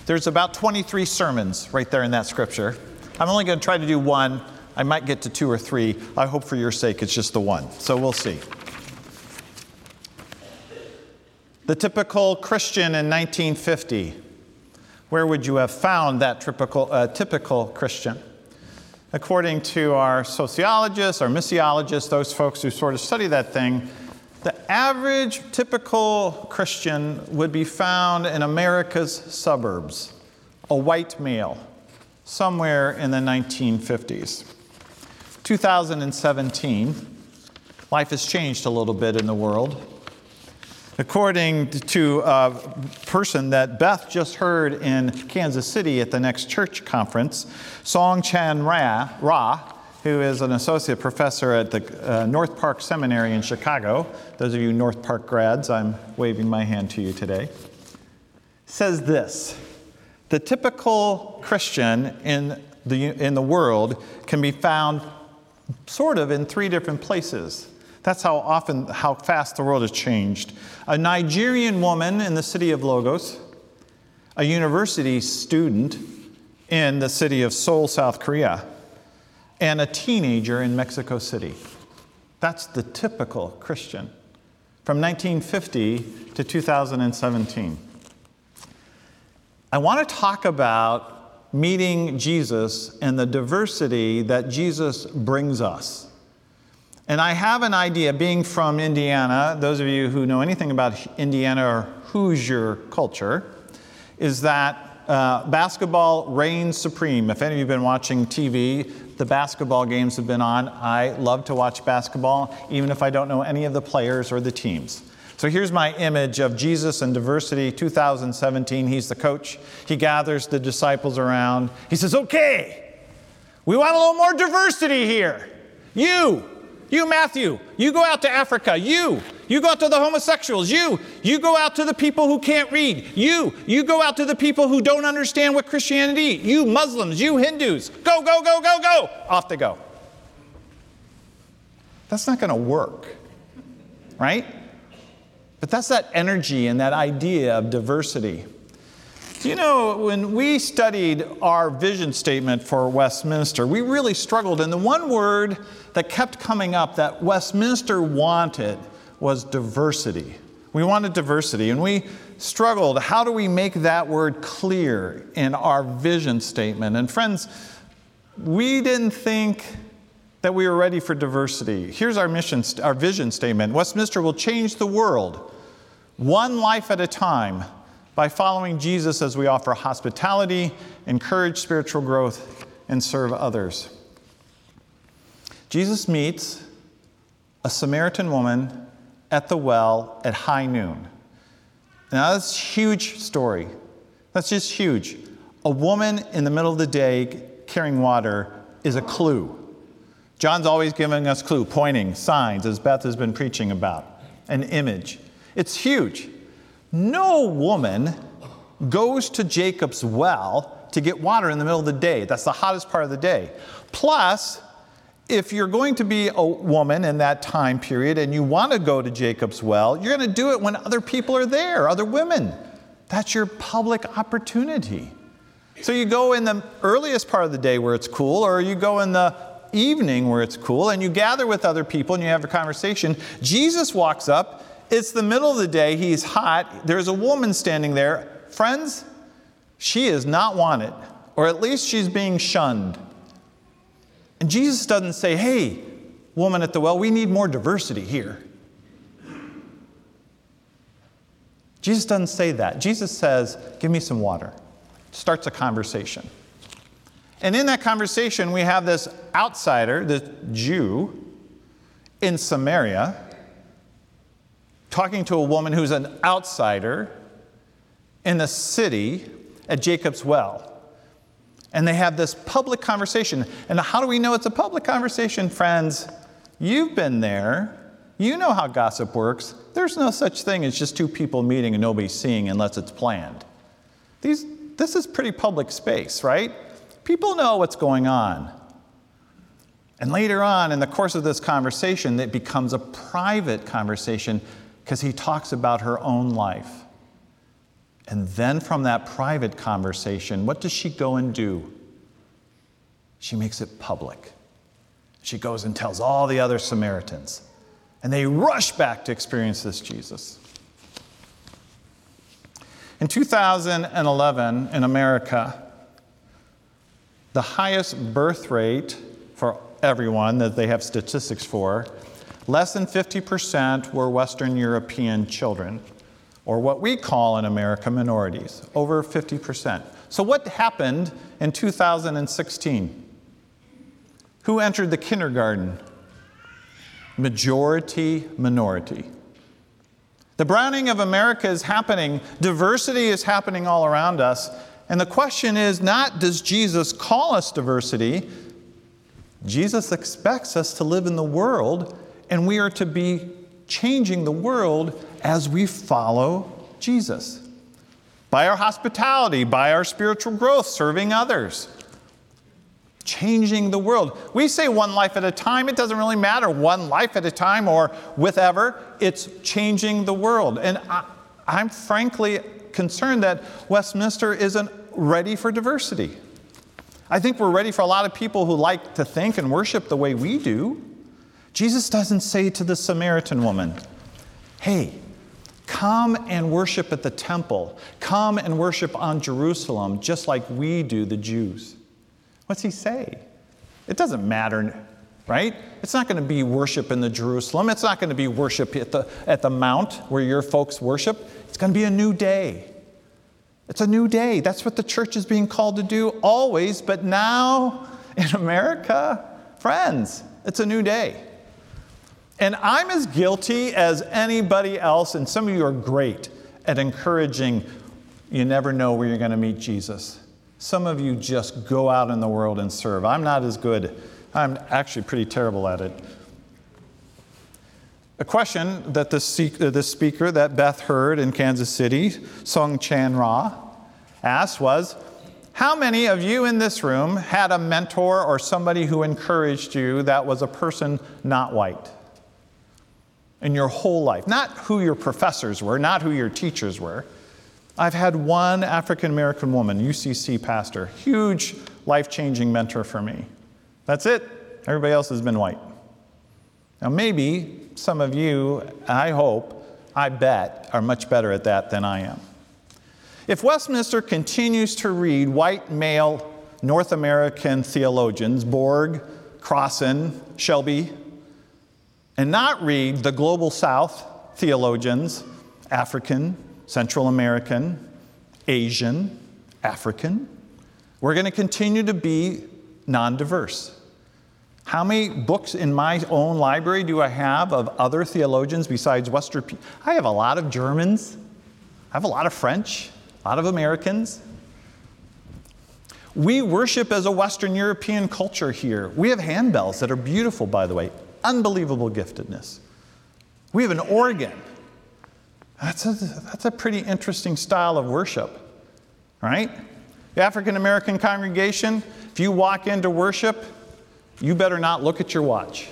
There's about 23 sermons right there in that scripture. I'm only going to try to do one. I might get to 2 or 3. I hope for your sake it's just the one. So we'll see. The typical Christian in 1950. Where would you have found that typical Christian? According to our sociologists, our missiologists, those folks who sort of study that thing, the average typical Christian would be found in America's suburbs, a white male, somewhere in the 1950s. 2017, life has changed a little bit in the world. According to a person that Beth just heard in Kansas City at the Next Church Conference, Song Chan Ra, who is an associate professor at the North Park Seminary in Chicago. Those of you North Park grads, I'm waving my hand to you today. Says this: the typical Christian in the world can be found sort of in 3 different places. That's how fast the world has changed. A Nigerian woman in the city of Lagos, a university student in the city of Seoul, South Korea, and a teenager in Mexico City. That's the typical Christian from 1950 to 2017. I want to talk about meeting Jesus and the diversity that Jesus brings us. And I have an idea, being from Indiana, those of you who know anything about Indiana or Hoosier culture, is that basketball reigns supreme. If any of you have been watching TV, the basketball games have been on. I love to watch basketball, even if I don't know any of the players or the teams. So here's my image of Jesus and diversity, 2017. He's the coach. He gathers the disciples around. He says, okay, we want a little more diversity here. You, Matthew, you go out to Africa. You go out to the homosexuals. You go out to the people who can't read. You go out to the people who don't understand what Christianity is. You Muslims, you Hindus, go, go, go, go, go. Off they go. That's not going to work, right? But that's that energy and that idea of diversity. You know, when we studied our vision statement for Westminster, we really struggled. And the one word that kept coming up that Westminster wanted was diversity. We wanted diversity, and we struggled. How do we make that word clear in our vision statement? And friends, we didn't think that we were ready for diversity. Here's our vision statement. Westminster will change the world, one life at a time, by following Jesus as we offer hospitality, encourage spiritual growth, and serve others. Jesus meets a Samaritan woman at the well at high noon. Now that's a huge story. That's just huge. A woman in the middle of the day carrying water is a clue. John's always giving us clue, pointing, signs, as Beth has been preaching about, an image. It's huge. No woman goes to Jacob's well to get water in the middle of the day. That's the hottest part of the day. Plus, if you're going to be a woman in that time period and you want to go to Jacob's well, you're going to do it when other people are there, other women. That's your public opportunity. So you go in the earliest part of the day where it's cool, or you go in the evening where it's cool, and you gather with other people and you have a conversation. Jesus walks up. It's the middle of the day. He's hot. There's a woman standing there. Friends, she is not wanted, or at least she's being shunned. And Jesus doesn't say, hey, woman at the well, we need more diversity here. Jesus doesn't say that. Jesus says, give me some water. Starts a conversation. And in that conversation, we have this outsider, this Jew in Samaria, talking to a woman who's an outsider in the city at Jacob's well. And they have this public conversation. And how do we know it's a public conversation, friends? You've been there. You know how gossip works. There's no such thing as just two people meeting and nobody seeing unless it's planned. This is pretty public space, right? People know what's going on. And later on in the course of this conversation, it becomes a private conversation because he talks about her own life. And then from that private conversation, what does she go and do? She makes it public. She goes and tells all the other Samaritans. And they rush back to experience this Jesus. In 2011 in America, the highest birth rate for everyone that they have statistics for, less than 50% were Western European children, or what we call in America minorities, over 50%. So what happened in 2016? Who entered the kindergarten? Majority minority. The browning of America is happening. Diversity is happening all around us. And the question is not, does Jesus call us diversity? Jesus expects us to live in the world, and we are to be changing the world as we follow Jesus. By our hospitality, by our spiritual growth, serving others. Changing the world. We say one life at a time. It doesn't really matter one life at a time or whatever. It's changing the world. And I'm frankly concerned that Westminster isn't ready for diversity. I think we're ready for a lot of people who like to think and worship the way we do. Jesus doesn't say to the Samaritan woman, hey, come and worship at the temple. Come and worship on Jerusalem, just like we do, the Jews. What's he say? It doesn't matter, right? It's not going to be worship in the Jerusalem. It's not going to be worship at the mount where your folks worship. It's going to be a new day. It's a new day. That's what the church is being called to do always, but now in America, friends, it's a new day. And I'm as guilty as anybody else, and some of you are great at encouraging, you never know where you're going to meet Jesus. Some of you just go out in the world and serve. I'm not as good. I'm actually pretty terrible at it. A question that the speaker that Beth heard in Kansas City, Song Chan Ra, asked was, how many of you in this room had a mentor or somebody who encouraged you that was a person not white in your whole life? Not who your professors were, not who your teachers were. I've had one African-American woman, UCC pastor, huge life-changing mentor for me. That's it. Everybody else has been white. Now maybe some of you, I hope, I bet, are much better at that than I am. If Westminster continues to read white male North American theologians, Borg, Crossan, Shelby, and not read the Global South theologians, African, Central American, Asian, African, we're going to continue to be non-diverse. How many books in my own library do I have of other theologians besides Western people? I have a lot of Germans. I have a lot of French, a lot of Americans. We worship as a Western European culture here. We have handbells that are beautiful, by the way. Unbelievable giftedness. We have an organ. That's a pretty interesting style of worship, right? The African American congregation, if you walk into worship, you better not look at your watch,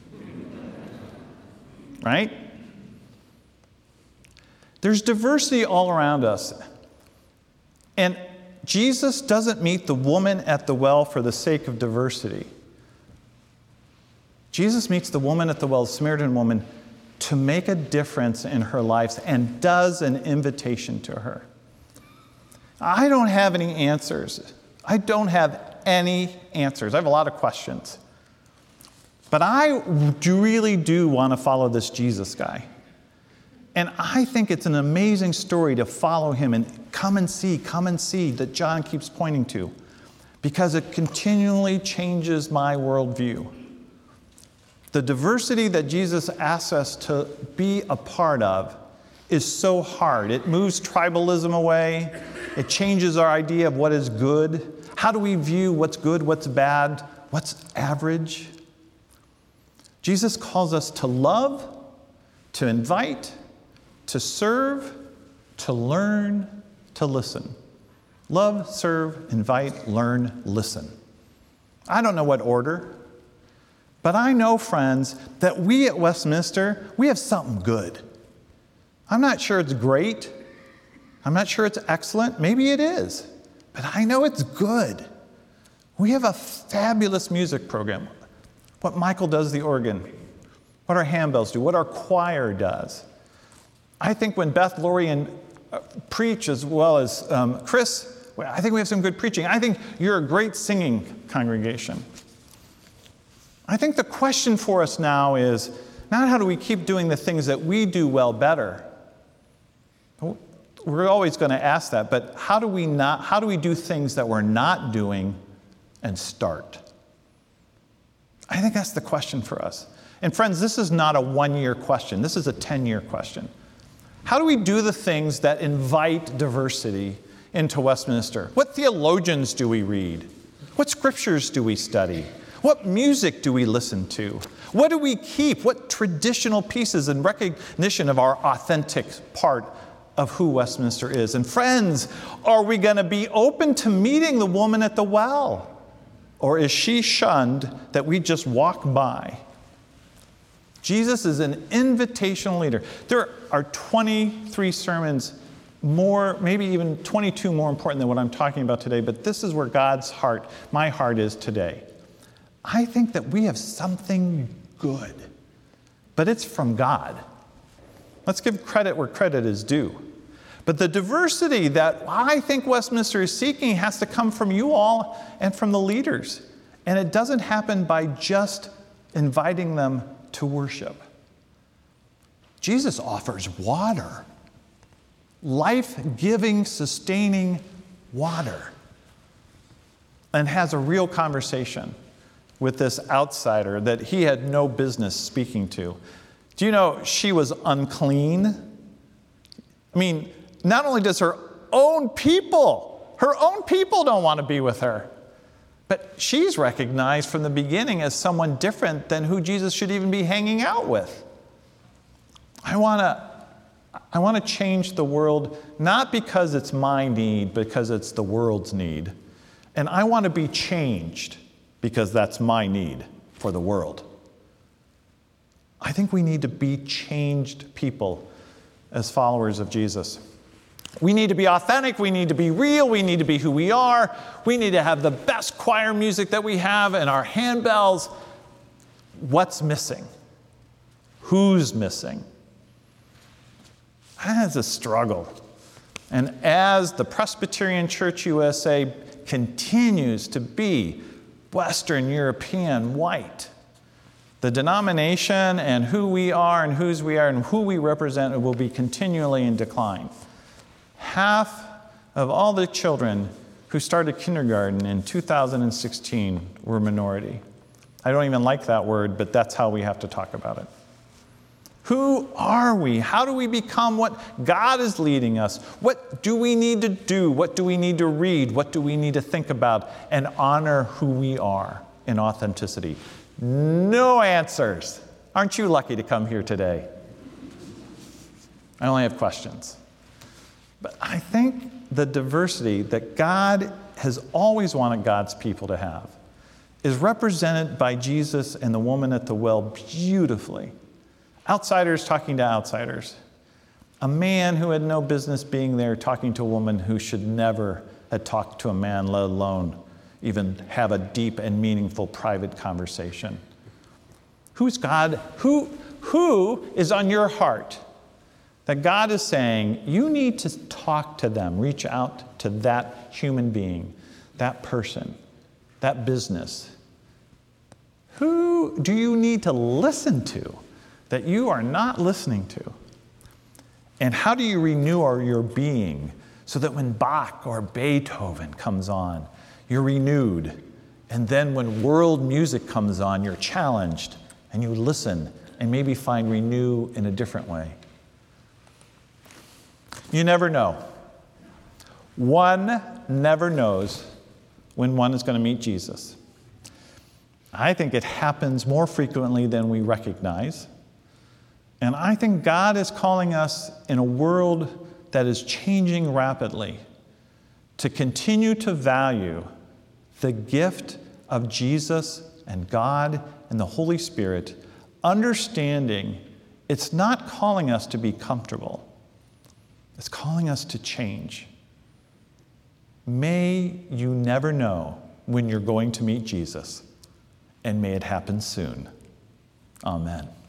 right? There's diversity all around us. And Jesus doesn't meet the woman at the well for the sake of diversity. Jesus meets the woman at the well, the Samaritan woman, to make a difference in her life and does an invitation to her. I don't have any answers. I don't have any answers. I have a lot of questions. But I really do want to follow this Jesus guy. And I think it's an amazing story to follow him and come and see that John keeps pointing to, because it continually changes my worldview. The diversity that Jesus asks us to be a part of is so hard. It moves tribalism away. It changes our idea of what is good. How do we view what's good, what's bad, what's average? Jesus calls us to love, to invite, to serve, to learn, to listen. Love, serve, invite, learn, listen. I don't know what order. But I know, friends, that we at Westminster, we have something good. I'm not sure it's great. I'm not sure it's excellent. Maybe it is. But I know it's good. We have a fabulous music program. What Michael does the organ, what our handbells do, what our choir does. I think when Beth, Lori, and preach as well as Chris, I think we have some good preaching. I think you're a great singing congregation. I think the question for us now is not how do we keep doing the things that we do well better. We're always going to ask that, but how do we do things that we're not doing and start? I think that's the question for us. And friends, this is not a 1-year question. This is a 10-year question. How do we do the things that invite diversity into Westminster? What theologians do we read? What scriptures do we study? What music do we listen to? What do we keep? What traditional pieces in recognition of our authentic part of who Westminster is? And friends, are we going to be open to meeting the woman at the well? Or is she shunned that we just walk by? Jesus is an invitational leader. There are 23 sermons more, maybe even 22 more important than what I'm talking about today, but this is where God's heart, my heart is today. I think that we have something good, but it's from God. Let's give credit where credit is due. But the diversity that I think Westminster is seeking has to come from you all and from the leaders. And it doesn't happen by just inviting them to worship. Jesus offers water, life-giving, sustaining water, and has a real conversation with this outsider that he had no business speaking to. Do you know she was unclean? I mean, not only does her own people don't want to be with her, but she's recognized from the beginning as someone different than who Jesus should even be hanging out with. I want to change the world, not because it's my need, because it's the world's need. And I want to be changed because that's my need for the world. I think we need to be changed people as followers of Jesus. We need to be authentic, we need to be real, we need to be who we are, we need to have the best choir music that we have and our handbells. What's missing? Who's missing? That's a struggle. And as the Presbyterian Church USA continues to be Western European white, the denomination and who we are and whose we are and who we represent will be continually in decline. Half of all the children who started kindergarten in 2016 were minority. I don't even like that word, but that's how we have to talk about it. Who are we? How do we become what God is leading us? What do we need to do? What do we need to read? What do we need to think about and honor who we are in authenticity? No answers. Aren't you lucky to come here today? I only have questions. But I think the diversity that God has always wanted God's people to have is represented by Jesus and the woman at the well beautifully. Outsiders talking to outsiders. A man who had no business being there talking to a woman who should never have talked to a man, let alone even have a deep and meaningful private conversation. Who's God? Who is on your heart that God is saying, you need to talk to them, reach out to that human being, that person, that business? Who do you need to listen to that you are not listening to? And how do you renew your being so that when Bach or Beethoven comes on, you're renewed? And then when world music comes on, you're challenged and you listen and maybe find renew in a different way. You never know. One never knows when one is going to meet Jesus. I think it happens more frequently than we recognize. And I think God is calling us in a world that is changing rapidly to continue to value the gift of Jesus and God and the Holy Spirit, understanding it's not calling us to be comfortable. It's calling us to change. May you never know when you're going to meet Jesus, and may it happen soon. Amen.